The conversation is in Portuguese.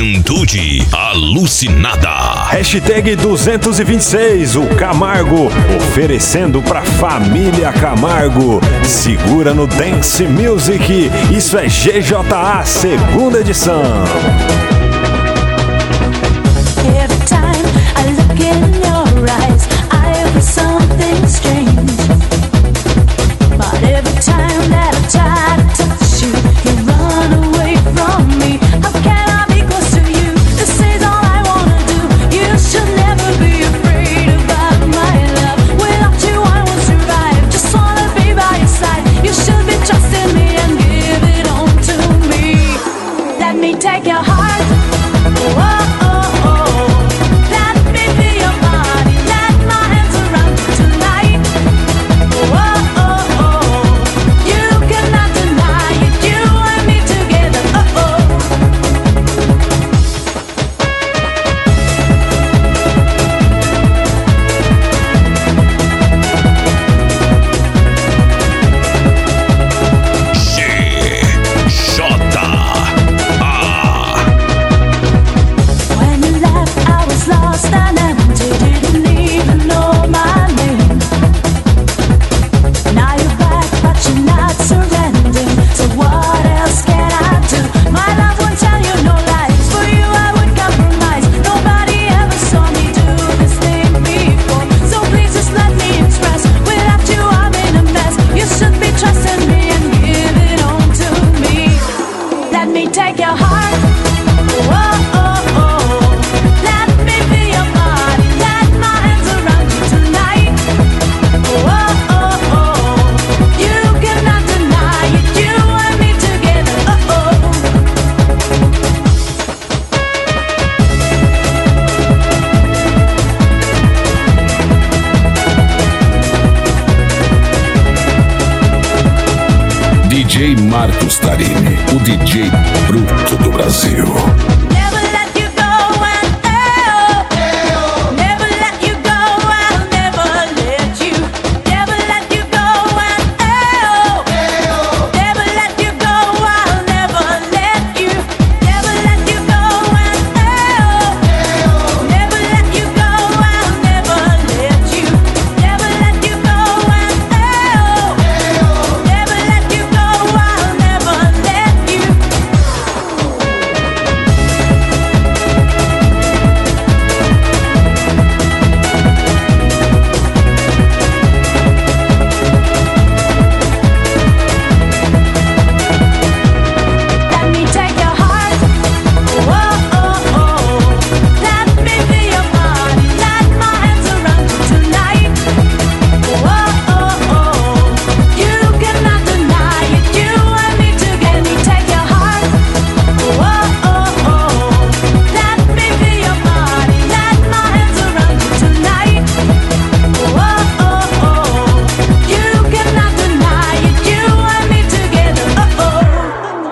Juventude Alucinada. Hashtag 226, o Camargo, oferecendo pra família Camargo. Segura no Dance Music, isso é GJA, segunda edição. Every time I look in your eyes, I feel something strange. But every time that I try to touch you, you run away from me. How can I be close to you? This is all I wanna do. You should never be afraid about my love. Without you I won't survive. Just wanna be by your side. You should be trusting me and give it on to me. Let me take your heart. Whoa. DJ Marcos Tarini, o DJ bruto do Brasil.